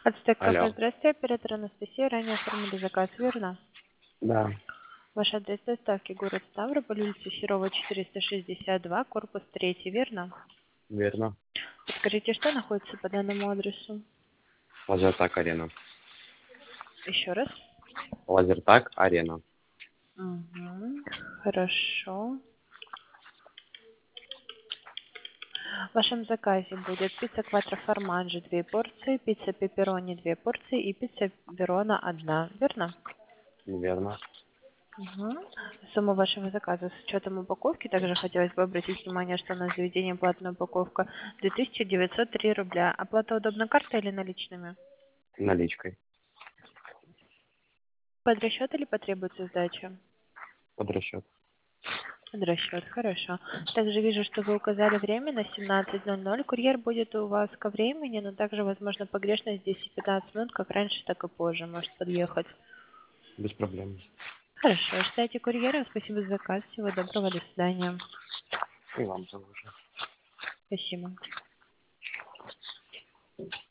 Ацтек кафе, Алло. здравствуйте, оператор Анастасия, ранее оформили заказ, верно? Да, Ваш адрес доставки город Ставрополь, улица Серова, 462, корпус 3, верно? верно. Подскажите, что находится по данному адресу? Лазертаг Арена. Еще раз. Лазертаг Арена. Угу. Хорошо. В вашем заказе будет пицца кватро формаджи 2 порции, пицца пепперони 2 порции и пицца верона 1, верно? Верно. Угу. Сумма вашего заказа с учетом упаковки, также хотелось бы обратить внимание, что на заведение платная упаковка 2903 рубля. Оплата удобна картой или наличными? Наличкой. Под расчет или потребуется сдача? Под расчет. Под расчет, хорошо. Также вижу, что вы указали время на 17:00. Курьер будет у вас ко времени, но также, возможно, погрешность 10-15 минут, как раньше, так и позже может подъехать. Без проблем. Хорошо, ждайте курьера. Спасибо за заказ. Всего доброго, до свидания. И вам тоже. Спасибо.